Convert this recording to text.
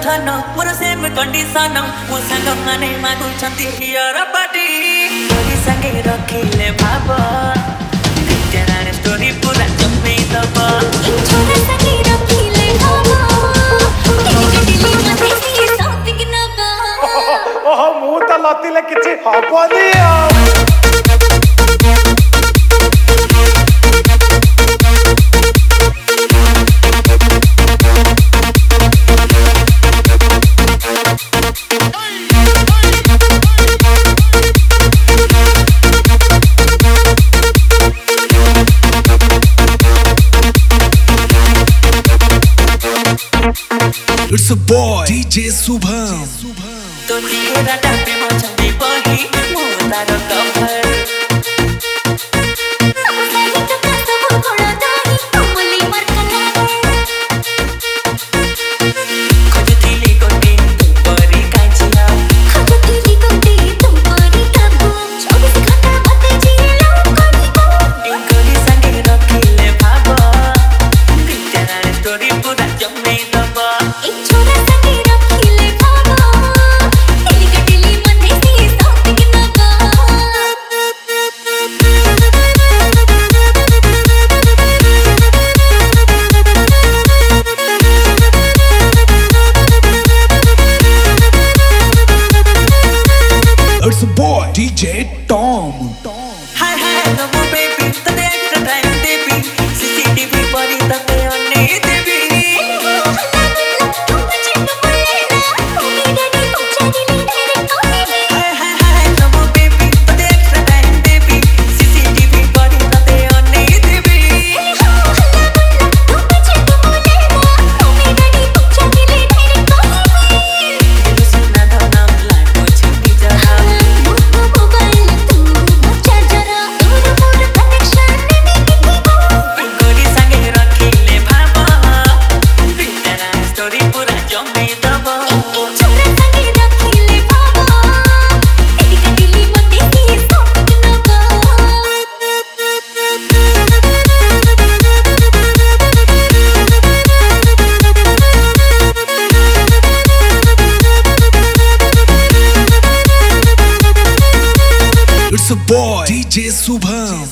धन मोर सेम कंडीशन मो संग माने मागु छंती हियर पार्टी तोरी संगे रखिले भाव तेरा स्टोरी पूरा जम्मे दब छोरा संगे रखिले भाव दिली मते सी something नबा ओह मु त लतिले किछि हबनी It's a boy, DJ Subham. तो तेरा डाटे मचंदी बही मो तार कफर It's a boy, DJ Tom. Hi hi no more baby the extra time baby CCTV body the only baby Hi hi hi no more baby the extra time baby CCTV body the only baby सुना दो नाम life छुट्टी जरा गोरी संगे रखिले भाव तेरा story पूरा जम्मे दब It's a boy, DJ Subham.